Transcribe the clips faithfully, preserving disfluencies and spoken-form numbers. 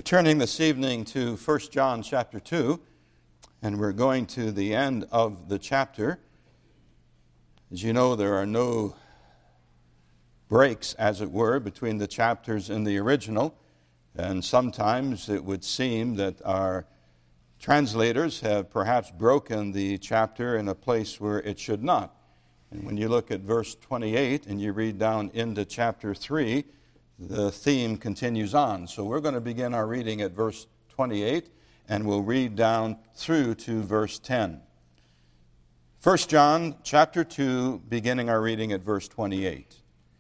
Turning this evening to First John chapter two, and we're going to the end of the chapter. As you know, there are no breaks, as it were, between the chapters in the original, and sometimes it would seem that our translators have perhaps broken the chapter in a place where it should not. And when you look at verse twenty-eight and you read down into chapter three, the theme continues on. So we're going to begin our reading at verse twenty-eight, and we'll read down through to verse ten. First John chapter two, beginning our reading at verse twenty-eight.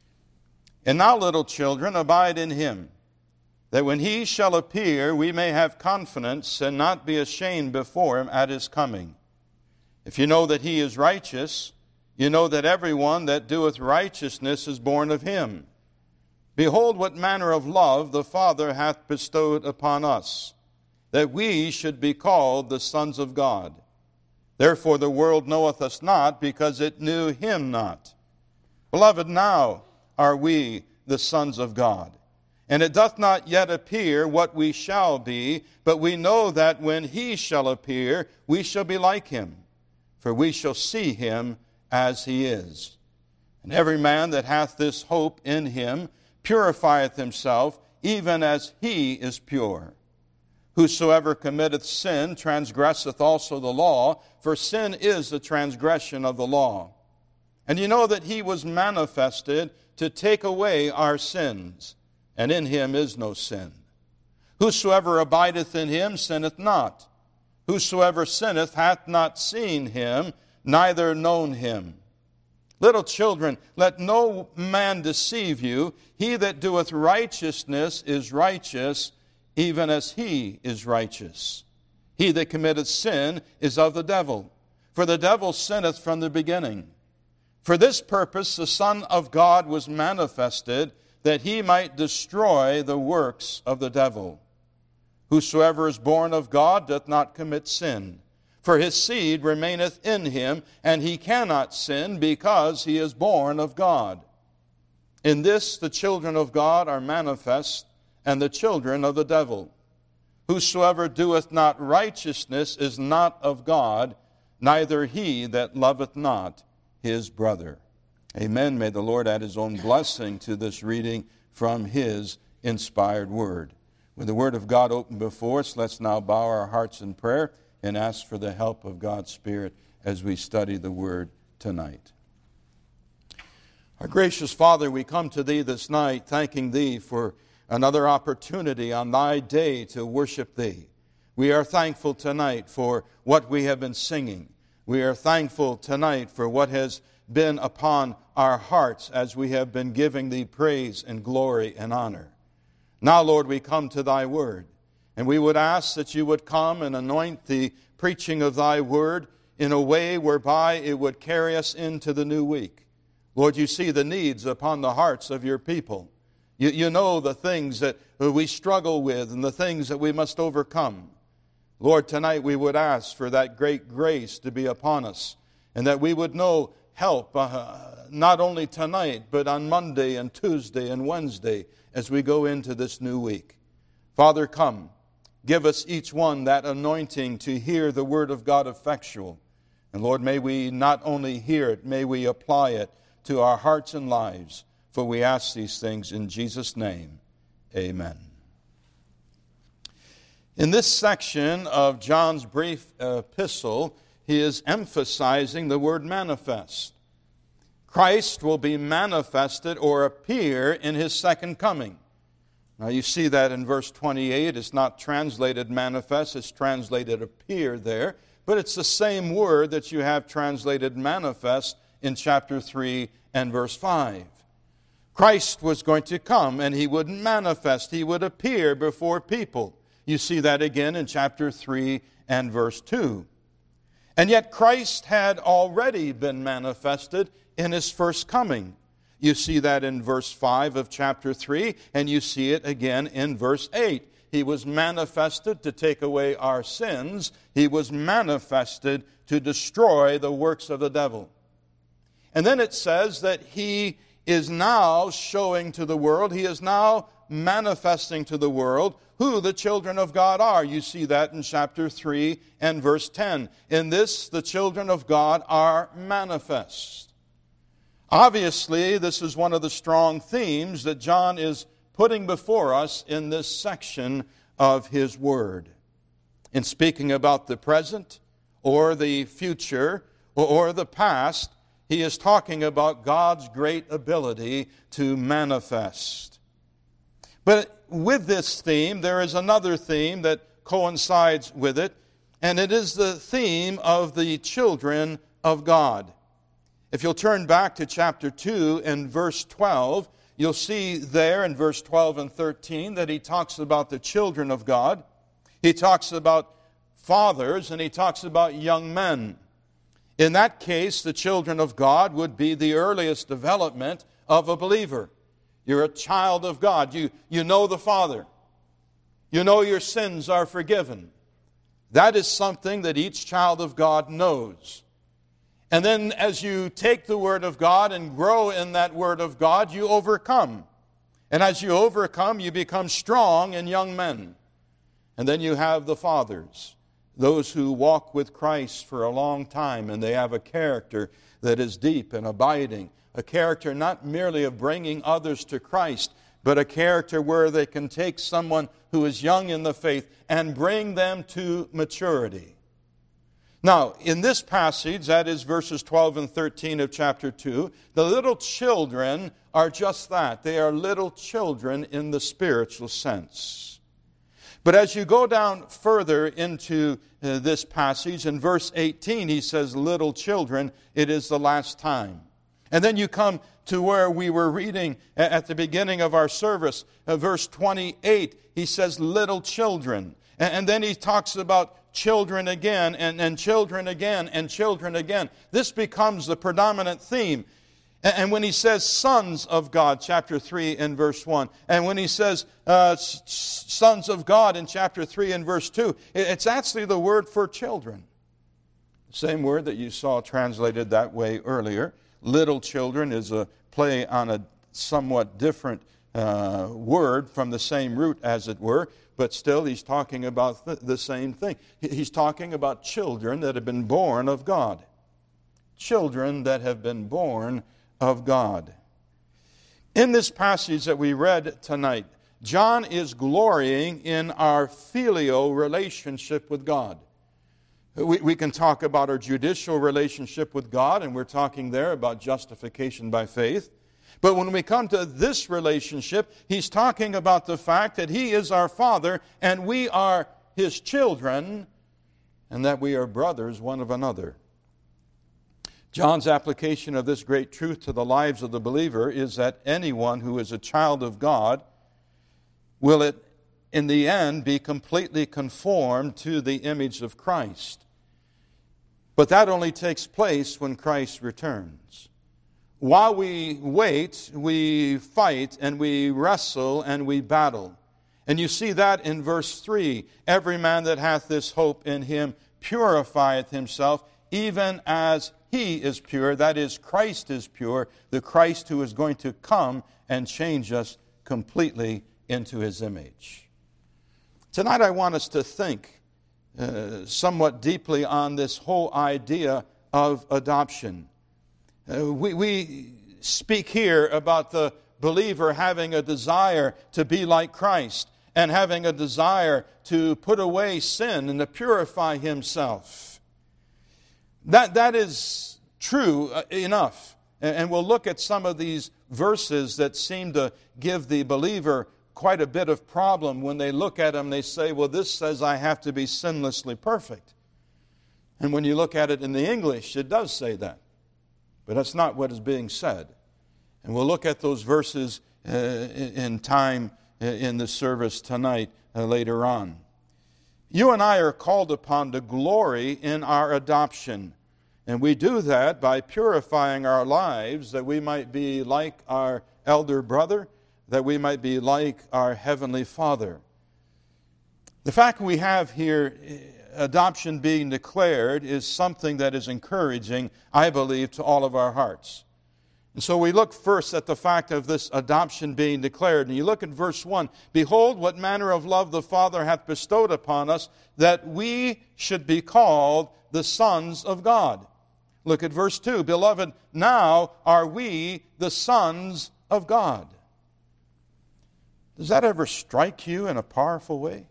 And now, little children, abide in him, that when he shall appear, we may have confidence and not be ashamed before him at his coming. If you know that he is righteous, you know that everyone that doeth righteousness is born of him. Behold, what manner of love the Father hath bestowed upon us, that we should be called the sons of God. Therefore the world knoweth us not, because it knew him not. Beloved, now are we the sons of God. And it doth not yet appear what we shall be, but we know that when he shall appear, we shall be like him, for we shall see him as he is. And every man that hath this hope in him purifieth himself, even as he is pure. Whosoever committeth sin transgresseth also the law, for sin is the transgression of the law. And you know that he was manifested to take away our sins, and in him is no sin. Whosoever abideth in him sinneth not. Whosoever sinneth hath not seen him, neither known him. Little children, let no man deceive you. He that doeth righteousness is righteous, even as he is righteous. He that committeth sin is of the devil, for the devil sinneth from the beginning. For this purpose the Son of God was manifested, that he might destroy the works of the devil. Whosoever is born of God doth not commit sin, for his seed remaineth in him, and he cannot sin, because he is born of God. In this the children of God are manifest, and the children of the devil. Whosoever doeth not righteousness is not of God, neither he that loveth not his brother. Amen. May the Lord add his own blessing to this reading from his inspired word. With the word of God open before us, let's now bow our hearts in prayer and ask for the help of God's Spirit as we study the Word tonight. Our gracious Father, we come to Thee this night thanking Thee for another opportunity on Thy day to worship Thee. We are thankful tonight for what we have been singing. We are thankful tonight for what has been upon our hearts as we have been giving Thee praise and glory and honor. Now, Lord, we come to Thy Word. And we would ask that you would come and anoint the preaching of thy word in a way whereby it would carry us into the new week. Lord, you see the needs upon the hearts of your people. You, you know the things that we struggle with and the things that we must overcome. Lord, tonight we would ask for that great grace to be upon us, and that we would know help uh, not only tonight, but on Monday and Tuesday and Wednesday as we go into this new week. Father, come. Give us each one that anointing to hear the word of God effectual. And Lord, may we not only hear it, may we apply it to our hearts and lives. For we ask these things in Jesus' name. Amen. In this section of John's brief epistle, he is emphasizing the word manifest. Christ will be manifested or appear in his second coming. Now you see that in verse twenty-eight. It's not translated manifest, it's translated appear there. But it's the same word that you have translated manifest in chapter three and verse five. Christ was going to come and he would manifest, he would appear before people. You see that again in chapter three and verse two. And yet Christ had already been manifested in his first coming. You see that in verse five of chapter three, and you see it again in verse eight. He was manifested to take away our sins. He was manifested to destroy the works of the devil. And then it says that he is now showing to the world, he is now manifesting to the world who the children of God are. You see that in chapter three and verse ten. In this, the children of God are manifest. Obviously, this is one of the strong themes that John is putting before us in this section of his word. In speaking about the present or the future or the past, he is talking about God's great ability to manifest. But with this theme, there is another theme that coincides with it, and it is the theme of the children of God. If you'll turn back to chapter two and verse twelve, you'll see there in verse twelve and thirteen that he talks about the children of God. He talks about fathers and he talks about young men. In that case, the children of God would be the earliest development of a believer. You're a child of God. You, you know the Father. You know your sins are forgiven. That is something that each child of God knows. And then as you take the Word of God and grow in that Word of God, you overcome. And as you overcome, you become strong in young men. And then you have the fathers, those who walk with Christ for a long time, and they have a character that is deep and abiding. A character not merely of bringing others to Christ, but a character where they can take someone who is young in the faith and bring them to maturity. Now, in this passage, that is verses twelve and thirteen of chapter two, the little children are just that. They are little children in the spiritual sense. But as you go down further into uh, this passage, in verse eighteen, he says, little children, it is the last time. And then you come to where we were reading at the beginning of our service, uh, verse twenty-eight, he says, little children. And, and then he talks about children again, and, and children again, and children again. This becomes the predominant theme. And, and when he says sons of God, chapter three and verse one, and when he says uh, s- sons of God in chapter three and verse two, it's actually the word for children. Same word that you saw translated that way earlier. Little children is a play on a somewhat different uh, word from the same root, as it were, but still he's talking about th- the same thing. He's talking about children that have been born of God. Children that have been born of God. In this passage that we read tonight, John is glorying in our filial relationship with God. We, we can talk about our judicial relationship with God, and we're talking there about justification by faith. But when we come to this relationship, he's talking about the fact that he is our Father and we are his children, and that we are brothers one of another. John's application of this great truth to the lives of the believer is that anyone who is a child of God will, it, in the end, be completely conformed to the image of Christ. But that only takes place when Christ returns. While we wait, we fight and we wrestle and we battle. And you see that in verse three. Every man that hath this hope in him purifieth himself, even as he is pure. That is, Christ is pure, the Christ who is going to come and change us completely into his image. Tonight I want us to think uh, somewhat deeply on this whole idea of adoption. Uh, we, we speak here about the believer having a desire to be like Christ and having a desire to put away sin and to purify himself. That, that is true enough. And we'll look at some of these verses that seem to give the believer quite a bit of problem. When they look at them, they say, well, this says I have to be sinlessly perfect. And when you look at it in the English, it does say that. But that's not what is being said. And we'll look at those verses uh, in time uh, in the service tonight uh, later on. You and I are called upon to glory in our adoption. And we do that by purifying our lives that we might be like our elder brother, that we might be like our heavenly Father. The fact we have here adoption being declared is something that is encouraging, I believe, to all of our hearts. And so we look first at the fact of this adoption being declared. And you look at verse one. Behold, what manner of love the Father hath bestowed upon us, that we should be called the sons of God. Look at verse two. Beloved, now are we the sons of God. Does that ever strike you in a powerful way?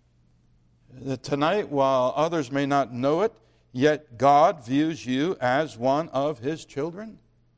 That tonight, while others may not know it, yet God views you as one of His children?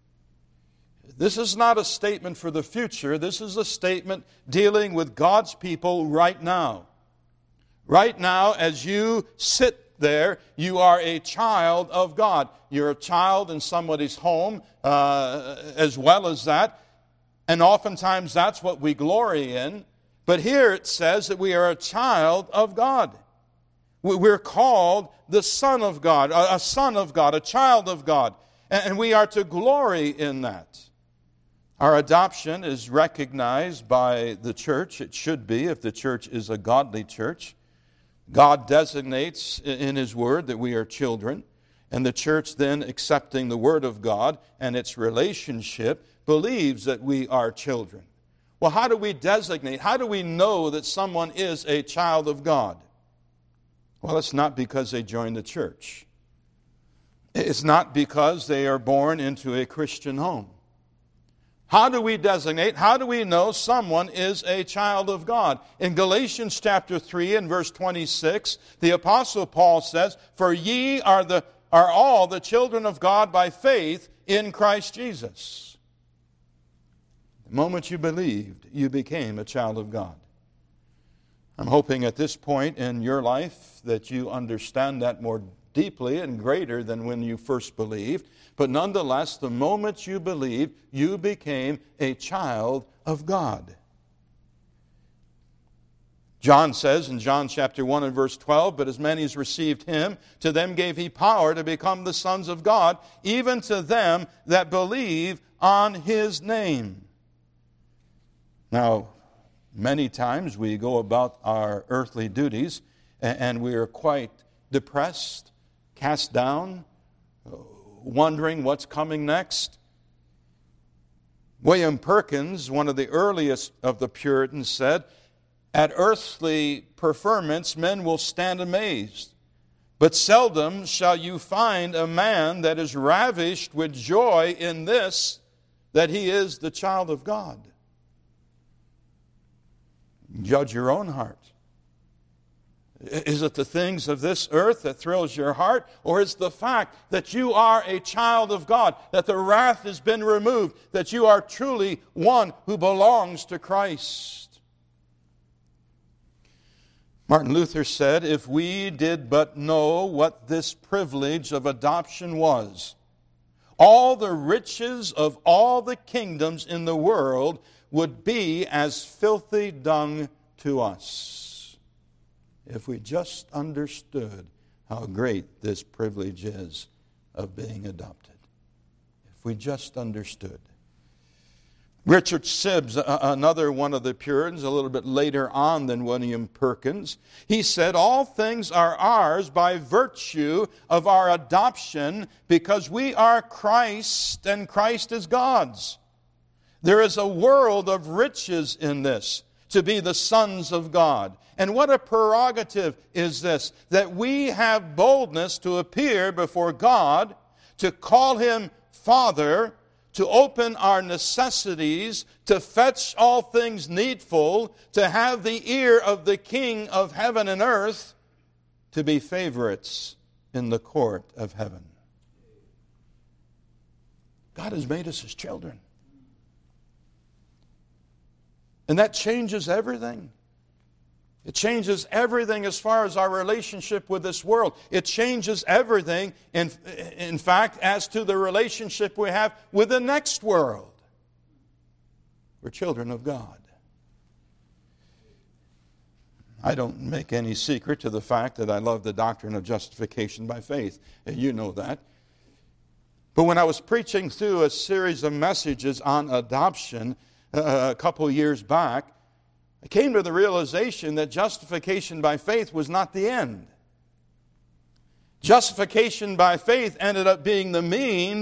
This is not a statement for the future. This is a statement dealing with God's people right now. Right now, as you sit there, you are a child of God. You're a child in somebody's home uh, as well as that. And oftentimes that's what we glory in. But here it says that we are a child of God. We're called the Son of God, a son of God, a child of God. And we are to glory in that. Our adoption is recognized by the church. It should be, if the church is a godly church. God designates in His Word that we are children. And the church then, accepting the Word of God and its relationship, believes that we are children. Well, how do we designate? How do we know that someone is a child of God? Well, it's not because they join the church. It's not because they are born into a Christian home. How do we designate, how do we know someone is a child of God? In Galatians chapter three and verse twenty-six, the Apostle Paul says, For ye are, the, are all the children of God by faith in Christ Jesus. The moment you believed, you became a child of God. I'm hoping at this point in your life that you understand that more deeply and greater than when you first believed. But nonetheless, the moment you believed, you became a child of God. John says in John chapter one and verse twelve, But as many as received Him, to them gave He power to become the sons of God, even to them that believe on His name. Now, many times we go about our earthly duties and we are quite depressed, cast down, wondering what's coming next. William Perkins, one of the earliest of the Puritans, said, At earthly preferments men will stand amazed, but seldom shall you find a man that is ravished with joy in this, that he is the child of God. Judge your own heart. Is it the things of this earth that thrills your heart? Or is the fact that you are a child of God, that the wrath has been removed, that you are truly one who belongs to Christ? Martin Luther said, If we did but know what this privilege of adoption was, all the riches of all the kingdoms in the world would be as filthy dung to us. If we just understood how great this privilege is of being adopted. If we just understood. Richard Sibbes, another one of the Puritans, a little bit later on than William Perkins, he said, All things are ours by virtue of our adoption, because we are Christ and Christ is God's. There is a world of riches in this, to be the sons of God. And what a prerogative is this, that we have boldness to appear before God, to call Him Father, to open our necessities, to fetch all things needful, to have the ear of the King of heaven and earth, to be favorites in the court of heaven. God has made us His children. And that changes everything. It changes everything as far as our relationship with this world. It changes everything, in, in fact, as to the relationship we have with the next world. We're children of God. I don't make any secret to the fact that I love the doctrine of justification by faith. You know that. But when I was preaching through a series of messages on adoption uh, a couple years back, I came to the realization that justification by faith was not the end. Justification by faith ended up being the means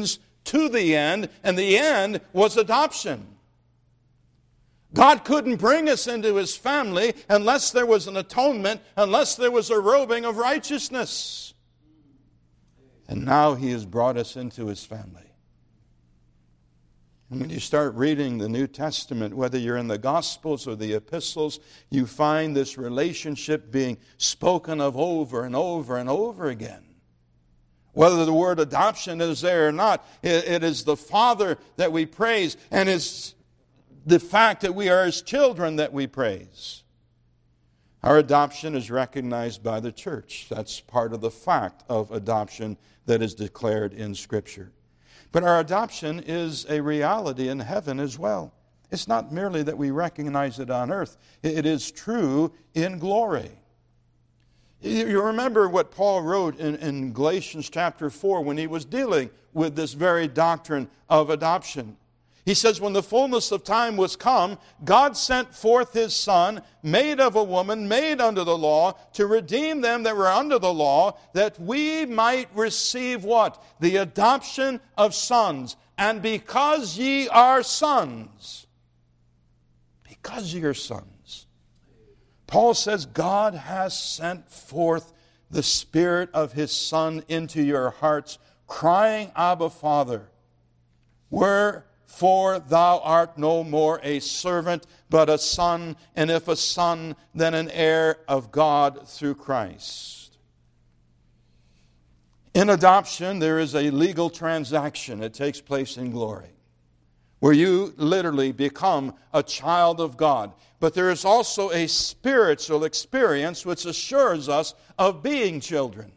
to the end, and the end was adoption. God couldn't bring us into His family unless there was an atonement, unless there was a robing of righteousness. And now He has brought us into His family. And when you start reading the New Testament, whether you're in the Gospels or the Epistles, you find this relationship being spoken of over and over and over again. Whether the word adoption is there or not, it is the Father that we praise, and it's the fact that we are His children that we praise. Our adoption is recognized by the church. That's part of the fact of adoption that is declared in Scripture. But our adoption is a reality in heaven as well. It's not merely that we recognize it on earth. It is true in glory. You remember what Paul wrote in, in Galatians chapter four when he was dealing with this very doctrine of adoption. He says, when the fullness of time was come, God sent forth His Son, made of a woman, made under the law, to redeem them that were under the law, that we might receive what? The adoption of sons. And because ye are sons, because ye are sons, Paul says God has sent forth the Spirit of His Son into your hearts, crying, Abba, Father. Where For thou art no more a servant, but a son, and if a son, then an heir of God through Christ. In adoption, there is a legal transaction that takes place in glory, where you literally become a child of God. But there is also a spiritual experience which assures us of being children.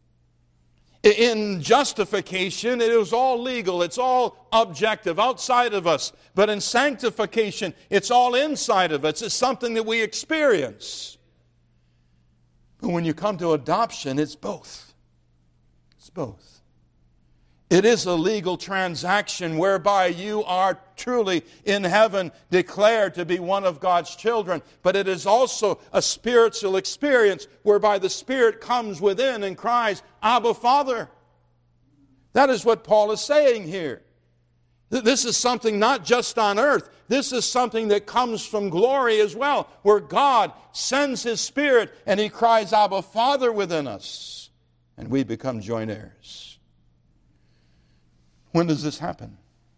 In justification, it is all legal. It's all objective, outside of us. But in sanctification, it's all inside of us. It's something that we experience. But when you come to adoption, it's both. It's both. It is a legal transaction whereby you are truly in heaven declared to be one of God's children. But it is also a spiritual experience whereby the Spirit comes within and cries, Abba, Father. That is what Paul is saying here. This is something not just on earth. This is something that comes from glory as well, where God sends His Spirit and He cries, Abba, Father, within us. And we become joint heirs. When does this happen?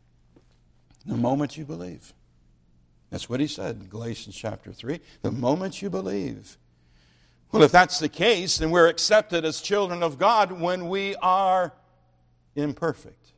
The moment you believe. That's what he said in Galatians chapter three. The moment you believe. Well, if that's the case, then we're accepted as children of God when we are imperfect.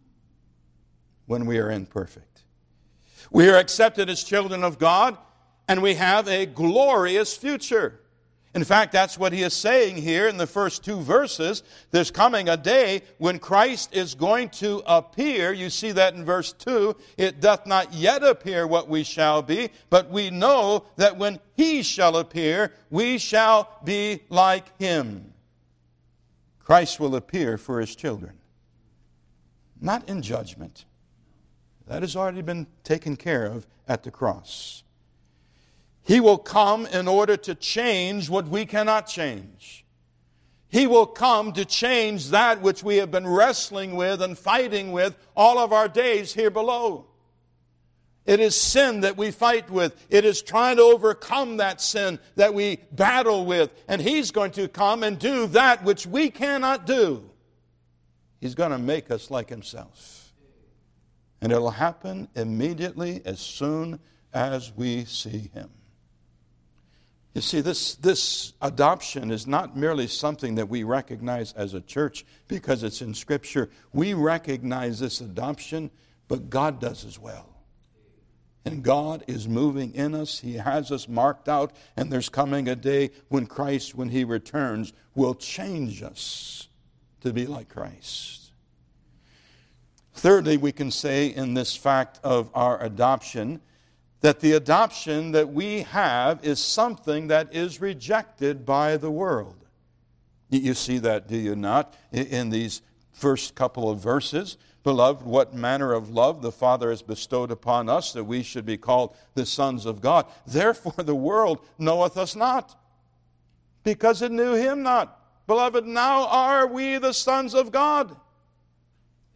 When we are imperfect. We are accepted as children of God, and we have a glorious future. In fact, that's what he is saying here in the first two verses. There's coming a day when Christ is going to appear. You see that in verse two. It doth not yet appear what we shall be, but we know that when He shall appear, we shall be like Him. Christ will appear for His children. Not in judgment. That has already been taken care of at the cross. He will come in order to change what we cannot change. He will come to change that which we have been wrestling with and fighting with all of our days here below. It is sin that we fight with. It is trying to overcome that sin that we battle with. And He's going to come and do that which we cannot do. He's going to make us like Himself. And it'll happen immediately as soon as we see Him. You see, this, this adoption is not merely something that we recognize as a church because it's in Scripture. We recognize this adoption, but God does as well. And God is moving in us. He has us marked out, and there's coming a day when Christ, when He returns, will change us to be like Christ. Thirdly, we can say in this fact of our adoption that the adoption that we have is something that is rejected by the world. You see that, do you not, in these first couple of verses? Beloved, what manner of love the Father has bestowed upon us, that we should be called the sons of God. Therefore the world knoweth us not, because it knew Him not. Beloved, now are we the sons of God.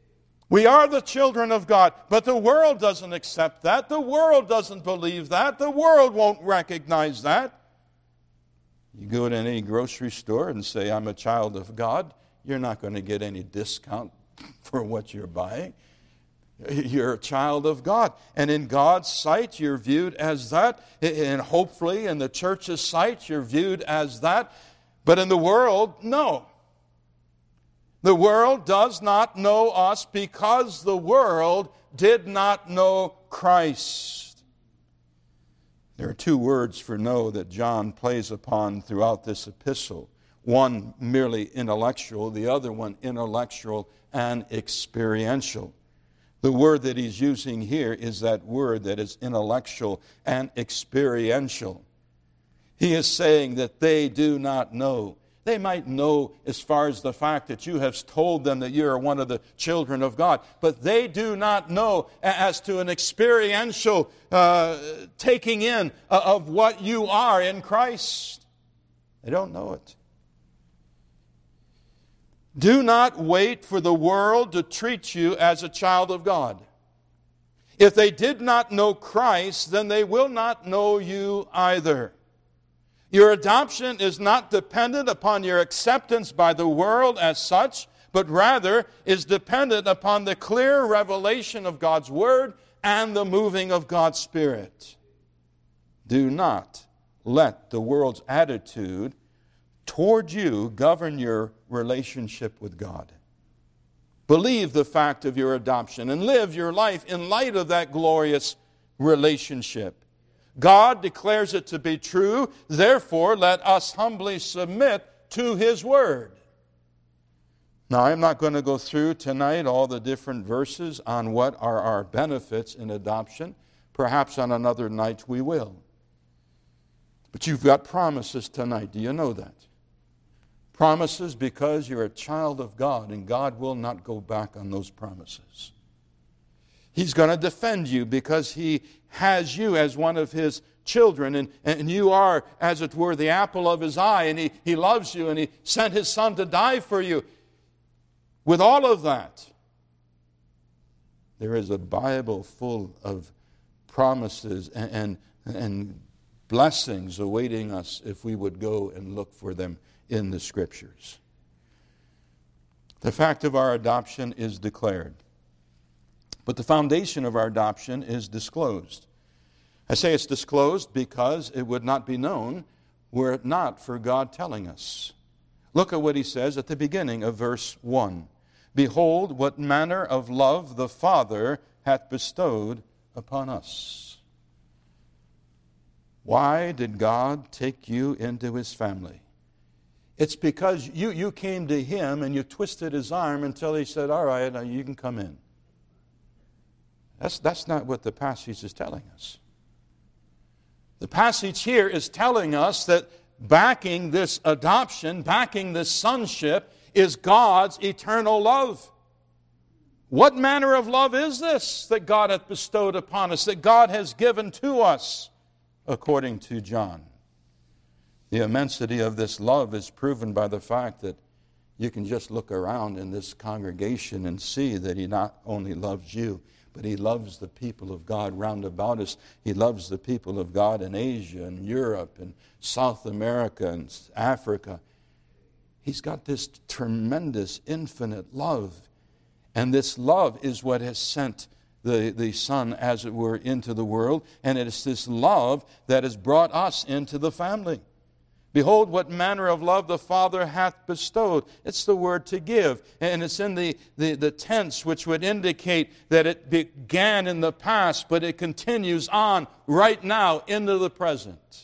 We are the children of God, but the world doesn't accept that. The world doesn't believe that. The world won't recognize that. You go to any grocery store and say, I'm a child of God, you're not going to get any discount for what you're buying. You're a child of God. And in God's sight, you're viewed as that. And hopefully in the church's sight, you're viewed as that. But in the world, no. The world does not know us because the world did not know Christ. There are two words for know that John plays upon throughout this epistle. One merely intellectual, the other one intellectual and experiential. The word that he's using here is that word that is intellectual and experiential. He is saying that they do not know. They might know as far as the fact that you have told them that you are one of the children of God, but they do not know as to an experiential uh, taking in of what you are in Christ. They don't know it. Do not wait for the world to treat you as a child of God. If they did not know Christ, then they will not know you either. Your adoption is not dependent upon your acceptance by the world as such, but rather is dependent upon the clear revelation of God's Word and the moving of God's Spirit. Do not let the world's attitude toward you govern your relationship with God. Believe the fact of your adoption and live your life in light of that glorious relationship. God declares it to be true, therefore let us humbly submit to His Word. Now, I'm not going to go through tonight all the different verses on what are our benefits in adoption. Perhaps on another night we will. But you've got promises tonight. Do you know that? Promises because you're a child of God, and God will not go back on those promises. He's going to defend you because He has you as one of His children, and, and you are, as it were, the apple of His eye, and he, he loves you, and He sent His Son to die for you. With all of that, there is a Bible full of promises and, and, and blessings awaiting us if we would go and look for them in the Scriptures. The fact of our adoption is declared. But the foundation of our adoption is disclosed. I say it's disclosed because it would not be known were it not for God telling us. Look at what He says at the beginning of verse one. Behold, what manner of love the Father hath bestowed upon us. Why did God take you into His family? It's because you, you came to Him and you twisted His arm until He said, all right, now you can come in. That's, that's not what the passage is telling us. The passage here is telling us that backing this adoption, backing this sonship, is God's eternal love. What manner of love is this that God hath bestowed upon us, that God has given to us, according to John? The immensity of this love is proven by the fact that you can just look around in this congregation and see that He not only loves you, but He loves the people of God round about us. He loves the people of God in Asia and Europe and South America and Africa. He's got this tremendous, infinite love. And this love is what has sent the, the Son, as it were, into the world. And it is this love that has brought us into the family. Behold, what manner of love the Father hath bestowed. It's the word to give. And it's in the, the, the tense which would indicate that it began in the past, but it continues on right now into the present.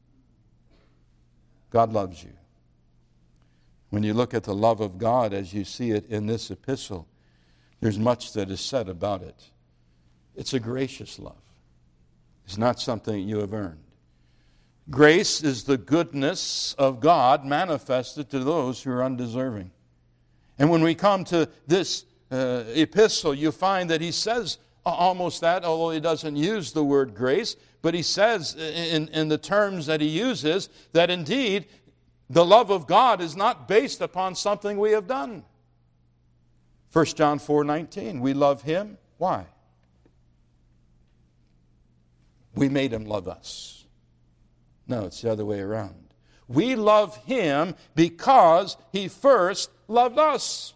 God loves you. When you look at the love of God as you see it in this epistle, there's much that is said about it. It's a gracious love. It's not something you have earned. Grace is the goodness of God manifested to those who are undeserving. And when we come to this uh, epistle, you find that he says almost that, although he doesn't use the word grace, but he says in, in the terms that he uses that indeed the love of God is not based upon something we have done. First John four nineteen, we love Him. Why? We made Him love us. No, it's the other way around. We love Him because He first loved us.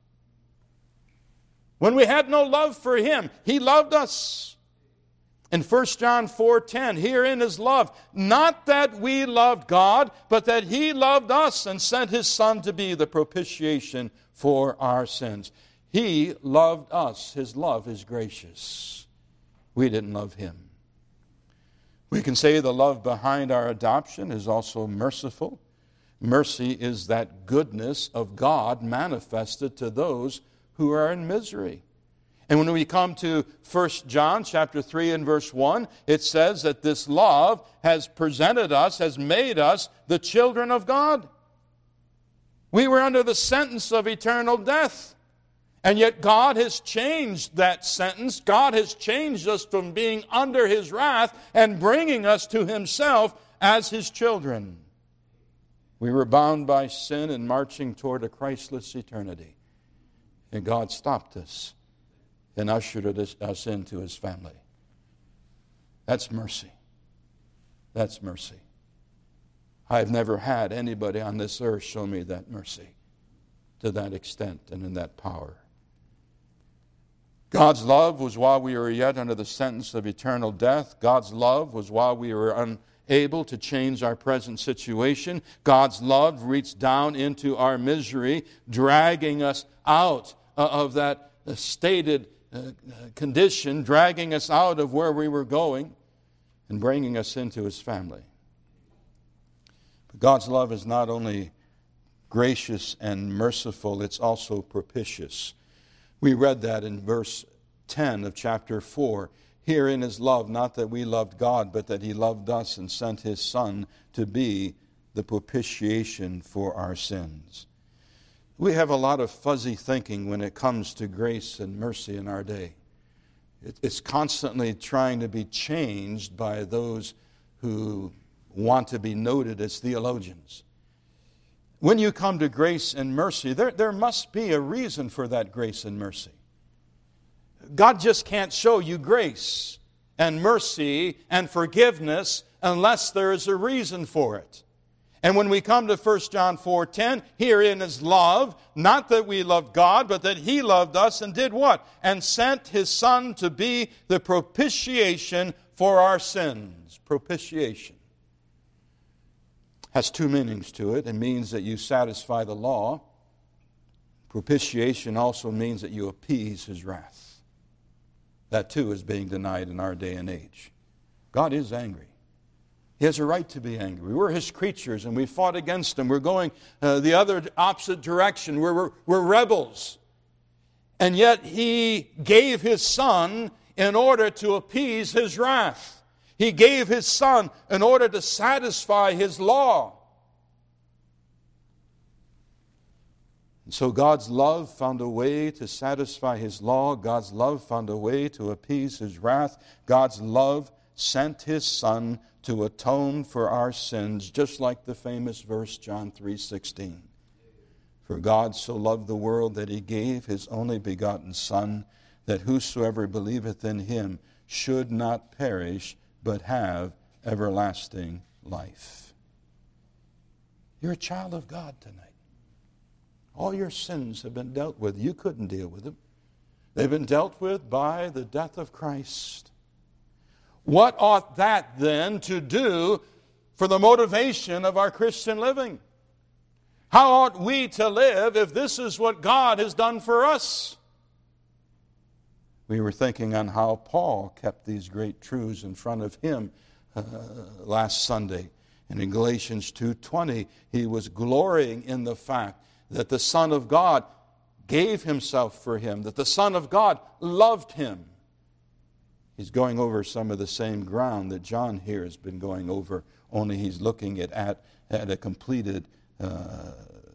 When we had no love for Him, He loved us. In First John four ten, herein is love, not that we loved God, but that He loved us and sent His Son to be the propitiation for our sins. He loved us. His love is gracious. We didn't love Him. We can say the love behind our adoption is also merciful. Mercy is that goodness of God manifested to those who are in misery. And when we come to First John chapter three and verse one, it says that this love has presented us, has made us the children of God. We were under the sentence of eternal death. And yet God has changed that sentence. God has changed us from being under His wrath and bringing us to Himself as His children. We were bound by sin and marching toward a Christless eternity. And God stopped us and ushered us into His family. That's mercy. That's mercy. I've never had anybody on this earth show me that mercy to that extent and in that power. God's love was while we were yet under the sentence of eternal death. God's love was while we were unable to change our present situation. God's love reached down into our misery, dragging us out of that stated condition, dragging us out of where we were going, and bringing us into His family. But God's love is not only gracious and merciful, it's also propitious. We read that in verse ten of chapter four. Herein is love, not that we loved God, but that He loved us and sent His Son to be the propitiation for our sins. We have a lot of fuzzy thinking when it comes to grace and mercy in our day. It's constantly trying to be changed by those who want to be noted as theologians. When you come to grace and mercy, there, there must be a reason for that grace and mercy. God just can't show you grace and mercy and forgiveness unless there is a reason for it. And when we come to First John four ten, herein is love, not that we loved God, but that He loved us and did what? And sent His Son to be the propitiation for our sins. Propitiation has two meanings to it. It means that you satisfy the law. Propitiation also means that you appease His wrath. That too is being denied in our day and age. God is angry. He has a right to be angry. We're His creatures and we fought against Him. We're going uh, the other opposite direction. We're, we're, we're rebels. And yet He gave His Son in order to appease His wrath. He gave His Son in order to satisfy His law. And so God's love found a way to satisfy His law. God's love found a way to appease His wrath. God's love sent His Son to atone for our sins, just like the famous verse John three sixteen. For God so loved the world that He gave His only begotten Son, that whosoever believeth in Him should not perish, but have everlasting life. You're a child of God tonight. All your sins have been dealt with. You couldn't deal with them. They've been dealt with by the death of Christ. What ought that then to do for the motivation of our Christian living? How ought we to live if this is what God has done for us? We were thinking on how Paul kept these great truths in front of him uh, last Sunday. And in Galatians two twenty, he was glorying in the fact that the Son of God gave Himself for him, that the Son of God loved him. He's going over some of the same ground that John here has been going over, only he's looking at, at, at a completed uh,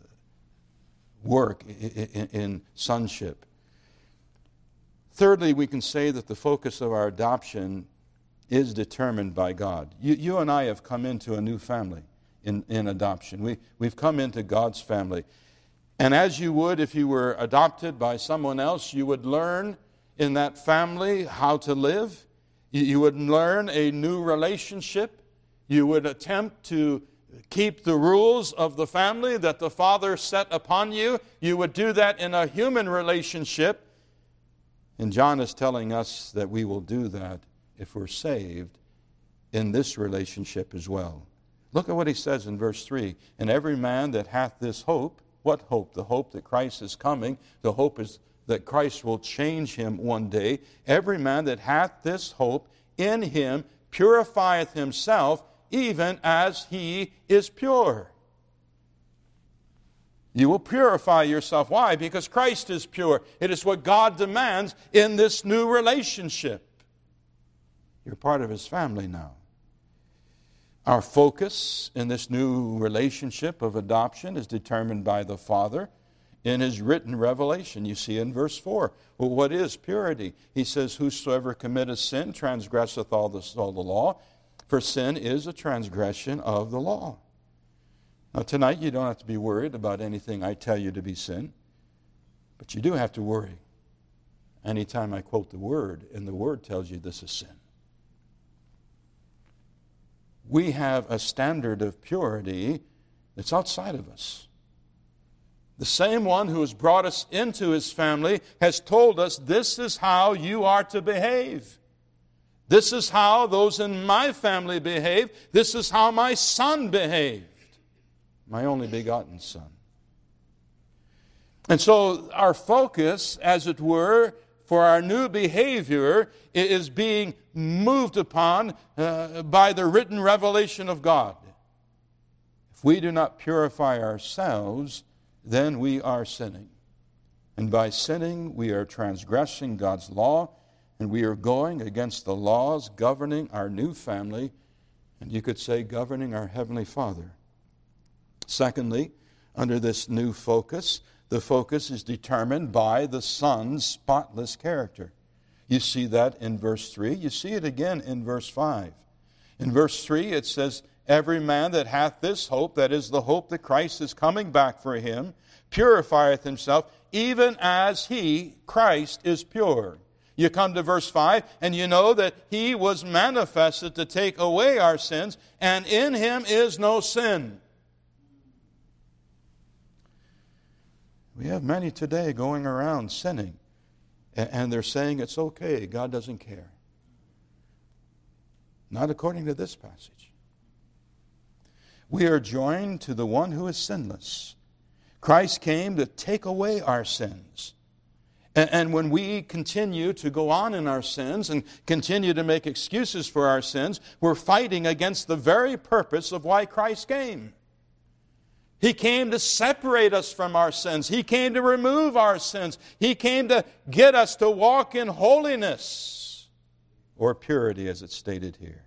work in, in sonship. Thirdly, we can say that the focus of our adoption is determined by God. You, you and I have come into a new family in, in adoption. We, we've come into God's family. And as you would if you were adopted by someone else, you would learn in that family how to live. You would learn a new relationship. You would attempt to keep the rules of the family that the Father set upon you. You would do that in a human relationship. And John is telling us that we will do that if we're saved in this relationship as well. Look at what he says in verse three. And every man that hath this hope, what hope? The hope that Christ is coming. The hope is that Christ will change him one day. Every man that hath this hope in him purifieth himself, even as he is pure. You will purify yourself. Why? Because Christ is pure. It is what God demands in this new relationship. You're part of his family now. Our focus in this new relationship of adoption is determined by the Father in his written revelation. You see in verse four. Well, what is purity? He says, whosoever committeth sin transgresseth all the, all the law, for sin is a transgression of the law. Now tonight you don't have to be worried about anything I tell you to be sin, but you do have to worry anytime I quote the Word, and the Word tells you this is sin. We have a standard of purity that's outside of us. The same one who has brought us into his family has told us this is how you are to behave. This is how those in my family behave. This is how my son behaved, my only begotten son. And so our focus, as it were, for our new behavior is being moved upon uh, by the written revelation of God. If we do not purify ourselves, then we are sinning. And by sinning, we are transgressing God's law, and we are going against the laws governing our new family, and you could say governing our Heavenly Father. Secondly, under this new focus, the focus is determined by the Son's spotless character. You see that in verse three. You see it again in verse five. In verse three it says, every man that hath this hope, that is the hope that Christ is coming back for him, purifieth himself, even as he, Christ, is pure. You come to verse five, and you know that he was manifested to take away our sins, and in him is no sin. We have many today going around sinning, and they're saying it's okay, God doesn't care. Not according to this passage. We are joined to the one who is sinless. Christ came to take away our sins. And when we continue to go on in our sins and continue to make excuses for our sins, we're fighting against the very purpose of why Christ came. He came to separate us from our sins. He came to remove our sins. He came to get us to walk in holiness, or purity as it's stated here.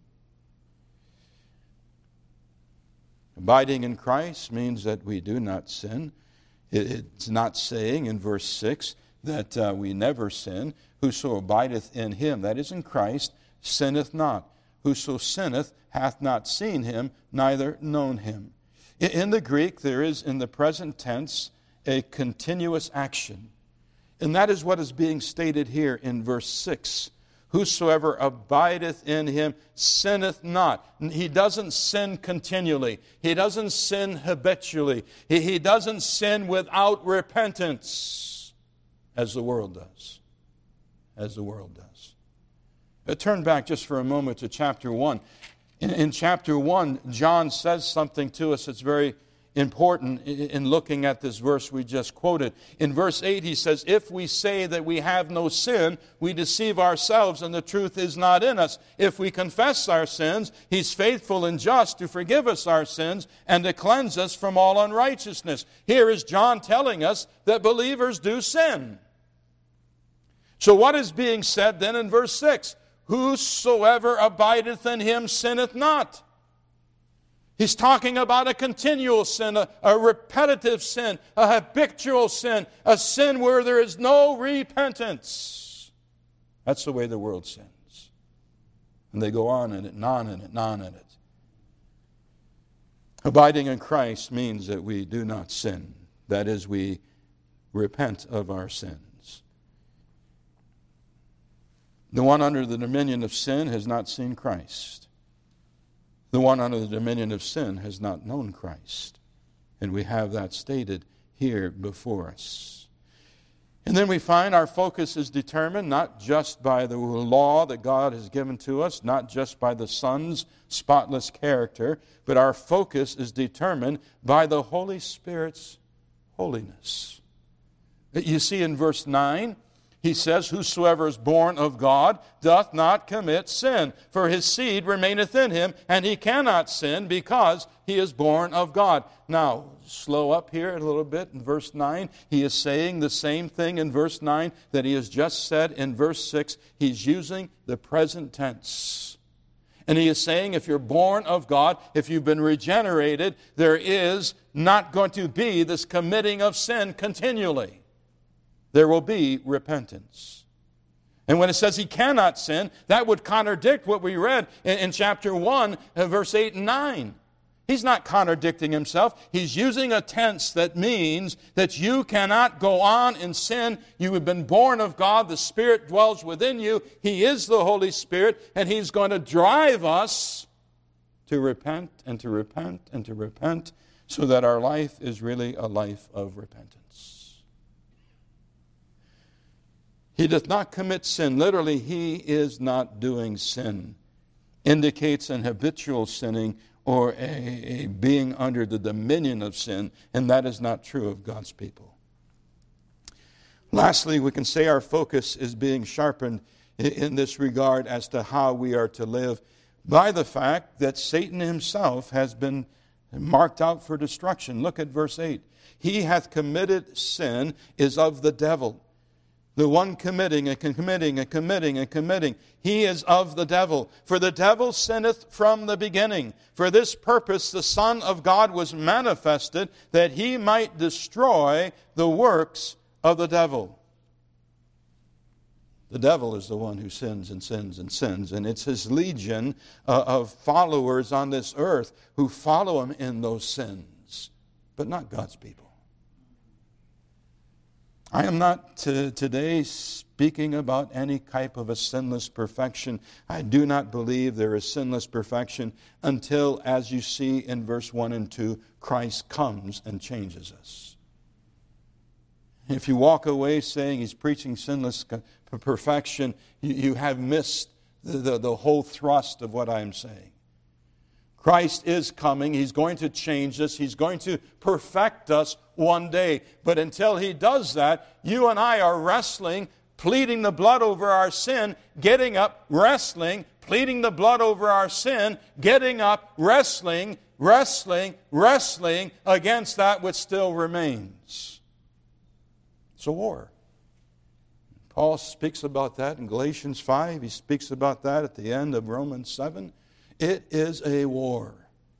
Abiding in Christ means that we do not sin. It's not saying in verse six that uh, we never sin. Whoso abideth in him, that is in Christ, sinneth not. Whoso sinneth hath not seen him, neither known him. In the Greek, there is in the present tense a continuous action. And that is what is being stated here in verse six. Whosoever abideth in him sinneth not. He doesn't sin continually. He doesn't sin habitually. He, he doesn't sin without repentance, as the world does. As the world does. But turn back just for a moment to chapter one. In, in chapter one, John says something to us that's very important in looking at this verse we just quoted. In verse eight, he says, if we say that we have no sin, we deceive ourselves and the truth is not in us. If we confess our sins, he's faithful and just to forgive us our sins and to cleanse us from all unrighteousness. Here is John telling us that believers do sin. So what is being said then in verse six? Whosoever abideth in him sinneth not. He's talking about a continual sin, a, a repetitive sin, a habitual sin, a sin where there is no repentance. That's the way the world sins. And they go on in it, and on in it, and on in it. Abiding in Christ means that we do not sin. That is, we repent of our sins. The one under the dominion of sin has not seen Christ. The one under the dominion of sin has not known Christ. And we have that stated here before us. And then we find our focus is determined not just by the law that God has given to us, not just by the Son's spotless character, but our focus is determined by the Holy Spirit's holiness. You see in verse nine, he says, whosoever is born of God doth not commit sin, for his seed remaineth in him, and he cannot sin because he is born of God. Now, slow up here a little bit in verse nine. He is saying the same thing in verse nine that he has just said in verse six. He's using the present tense. And he is saying if you're born of God, if you've been regenerated, there is not going to be this committing of sin continually. There will be repentance. And when it says he cannot sin, that would contradict what we read in, in chapter one, uh, verse eight and nine. He's not contradicting himself. He's using a tense that means that you cannot go on in sin. You have been born of God. The Spirit dwells within you. He is the Holy Spirit, and He's going to drive us to repent and to repent and to repent so that our life is really a life of repentance. He doth not commit sin. Literally, he is not doing sin. Indicates an habitual sinning or a, a being under the dominion of sin, and that is not true of God's people. Lastly, we can say our focus is being sharpened in this regard as to how we are to live by the fact that Satan himself has been marked out for destruction. Look at verse eight. He hath committed sin is of the devil. The one committing and committing and committing and committing, he is of the devil. For the devil sinneth from the beginning. For this purpose the Son of God was manifested, that he might destroy the works of the devil. The devil is the one who sins and sins and sins, and it's his legion uh, of followers on this earth who follow him in those sins, but not God's people. I am not to, today speaking about any type of a sinless perfection. I do not believe there is sinless perfection until, as you see in verse one and two, Christ comes and changes us. If you walk away saying he's preaching sinless perfection, you, you have missed the, the, the whole thrust of what I'm saying. Christ is coming. He's going to change us. He's going to perfect us one day. But until He does that, you and I are wrestling, pleading the blood over our sin, getting up, wrestling, pleading the blood over our sin, getting up, wrestling, wrestling, wrestling against that which still remains. It's a war. Paul speaks about that in Galatians five. He speaks about that at the end of Romans seven. It is a war.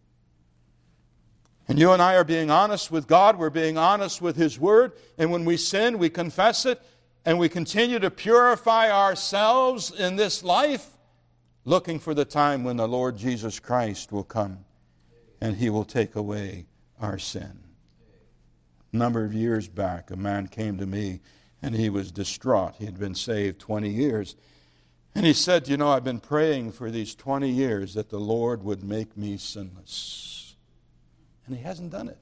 And you and I are being honest with God. We're being honest with His Word. And when we sin, we confess it. And we continue to purify ourselves in this life, looking for the time when the Lord Jesus Christ will come and He will take away our sin. A number of years back, a man came to me and he was distraught. He had been saved twenty years. And he said, you know, I've been praying for these twenty years that the Lord would make me sinless. And He hasn't done it.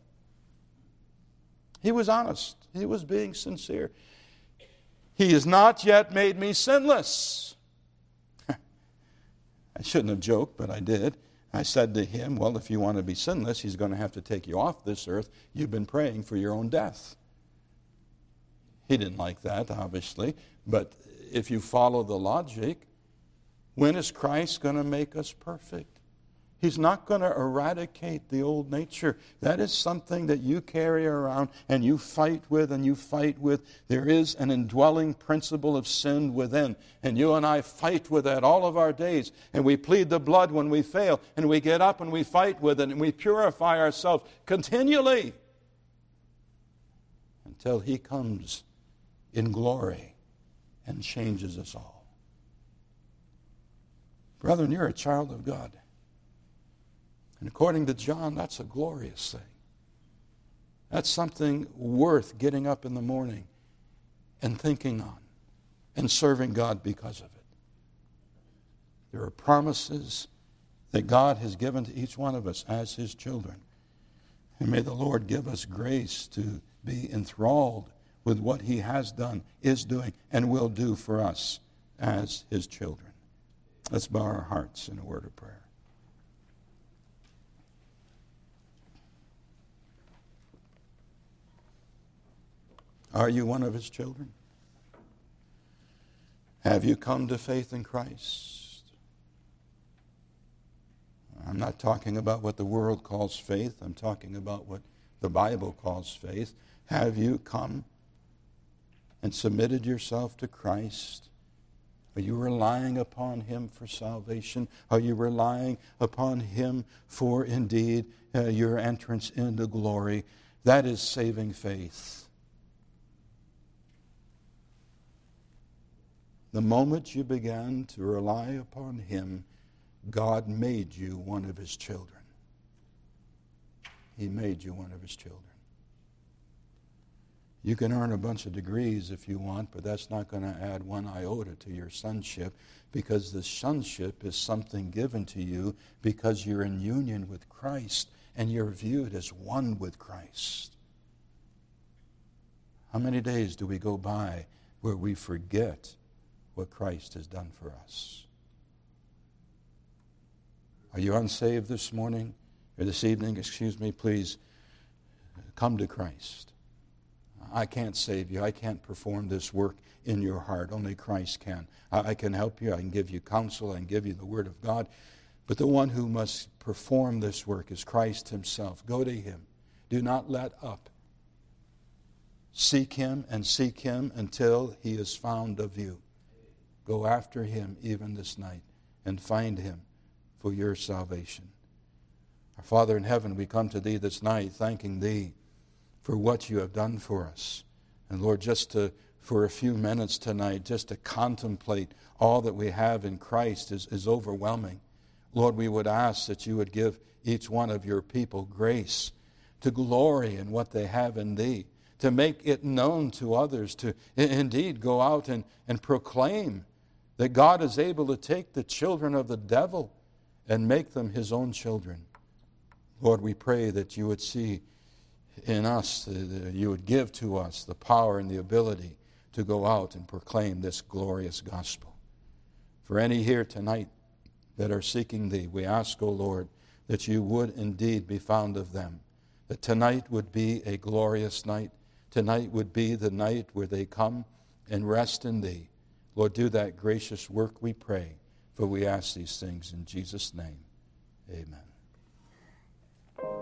He was honest. He was being sincere. He has not yet made me sinless. I shouldn't have joked, but I did. I said to him, well, if you want to be sinless, He's going to have to take you off this earth. You've been praying for your own death. He didn't like that, obviously, but if you follow the logic, when is Christ going to make us perfect? He's not going to eradicate the old nature. That is something that you carry around and you fight with and you fight with. There is an indwelling principle of sin within. And you and I fight with that all of our days. And we plead the blood when we fail. And we get up and we fight with it. And we purify ourselves continually until He comes in glory and changes us all. Brethren, you're a child of God. And according to John, that's a glorious thing. That's something worth getting up in the morning and thinking on and serving God because of it. There are promises that God has given to each one of us as His children. And may the Lord give us grace to be enthralled with what He has done, is doing, and will do for us as His children. Let's bow our hearts in a word of prayer. Are you one of His children? Have you come to faith in Christ? I'm not talking about what the world calls faith. I'm talking about what the Bible calls faith. Have you come and submitted yourself to Christ? Are you relying upon Him for salvation? Are you relying upon Him for, indeed, uh, your entrance into glory? That is saving faith. The moment you began to rely upon Him, God made you one of His children. He made you one of His children. You can earn a bunch of degrees if you want, but that's not going to add one iota to your sonship, because the sonship is something given to you because you're in union with Christ and you're viewed as one with Christ. How many days do we go by where we forget what Christ has done for us? Are you unsaved this morning or this evening? Excuse me, please come to Christ. I can't save you. I can't perform this work in your heart. Only Christ can. I can help you. I can give you counsel. I can give you the Word of God. But the one who must perform this work is Christ Himself. Go to Him. Do not let up. Seek Him and seek Him until He is found of you. Go after Him even this night and find Him for your salvation. Our Father in heaven, we come to Thee this night thanking Thee for what You have done for us. And Lord, just to, for a few minutes tonight, just to contemplate all that we have in Christ is, is overwhelming. Lord, we would ask that You would give each one of Your people grace to glory in what they have in Thee, to make it known to others, to indeed go out and, and proclaim that God is able to take the children of the devil and make them His own children. Lord, we pray that You would see in us, uh, You would give to us the power and the ability to go out and proclaim this glorious gospel. For any here tonight that are seeking Thee, we ask, O Lord, that You would indeed be found of them, that tonight would be a glorious night. Tonight would be the night where they come and rest in Thee. Lord, do that gracious work, we pray, for we ask these things in Jesus' name. Amen.